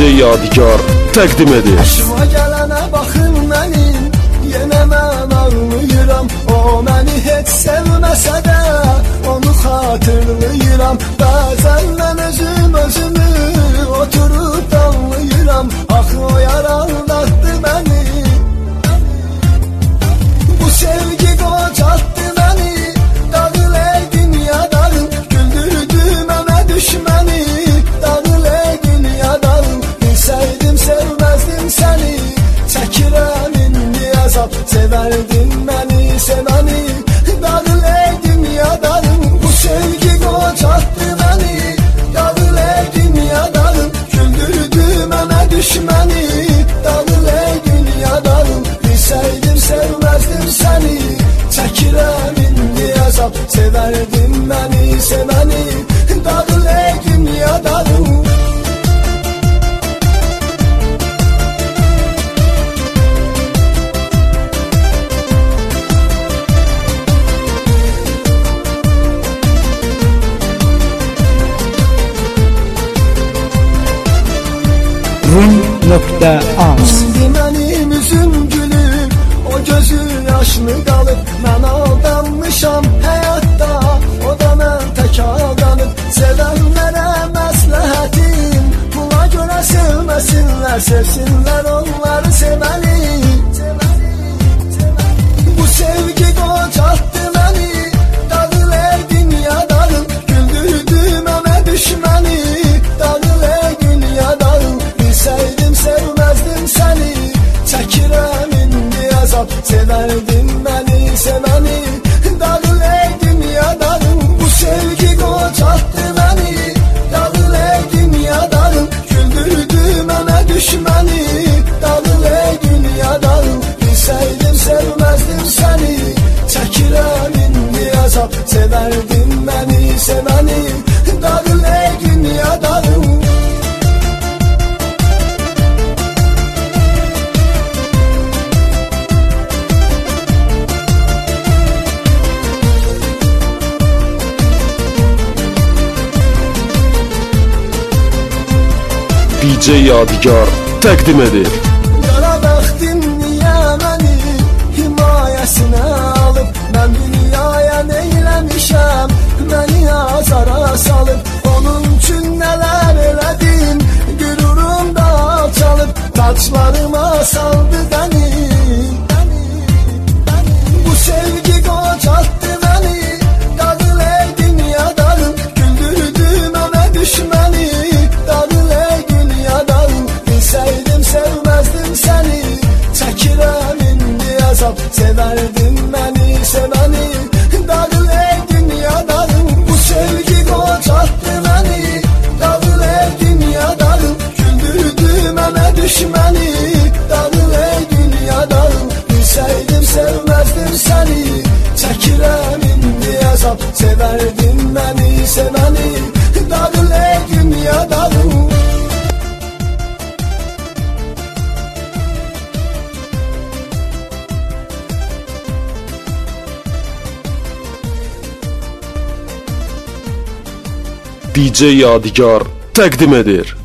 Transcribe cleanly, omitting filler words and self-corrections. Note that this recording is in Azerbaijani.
Yadigar təqdim edir. Başıma gələnə baxın mənim, yenə mən ağlayıram. O məni heç sevməsə də onu xatırlayıram. Bəzən mən özümü oturub danlayıram. Axı o yar aldatdı məni, bu sevgi qocaltdı məni. Dağıl ey dünya dağıl, güldürdü mənə düşməni. Dağıl ey dünya dağıl, bilsəydim sevməzdim səni. Çəkirəm indi əzab, sevərdin məni, sevəni. Dağıl ey dünya dağıl, bu sevgi qocaltdı məni. Dağıl ey dünya dağıl, güldürdü mənə düşməni. Dağıl ey dünya dağıl, bilsəydim sevməzdim səni. Çəkirəm indi əzab, sevərdin məni, sevəni. Dağıl ey dünya dağıl. Rum.az İndi mənim üzüm gülür, o gözü yaşlı qalıb. Mən aldanmışam həyatda, o da mən tək aldanıb. Sevənlərə məsləhətim, buna görə sevməsinlər, sevsinlər onları sevəni. Bu sevgi qocaltdı məni, dağıl ey dünya dağıl, güldürdü mənə düşməni. Dağıl ey dünya dağıl, bilsəydim sevməzdim səni. Çəkirəm indi əzab, sevərdin məni, sevəni. Dağıl ey dünya dağıl, bu sevgi qocaltdı məni. Dağıl ey dünya dağıl, güldürdü mənə düşməni. Dağıl ey dünya dağıl, bilsəydim sevməzdim səni. Çəkirəm indi əzab, sevərdin məni, sevəni. Dağıl ey dünya dağıl. Yadigar təqdim edir. Qarabəxtim niyə məni himayəsinə alıb? Mən dünyaya neyləmişəm, məni azara salıb. Onun üçün nələr elədim, qürurum da alçalıb. Taçlarıma saldı dəniz, bu sevgi qocaltdı məni. Dağıl ey dünya dağıl, güldürdü mənə düşməni. Dağıl ey dünya dağıl, bilsəydim sevməzdim səni. Çəkirəm indi əzab, sevərdin məni, sevəni. Dağıl ey dünya dağıl, bu sevgi qocaltdı məni. Dağıl ey dünya dağıl, güldürdü mənə düşməni. Dağıl ey dünya dağıl, bilsəydim sevməzdim səni. Çəkirəm indi əzab, sevərdin məni, sevəni. Dağıl ey dünya dağıl. Yadigar təqdim edir.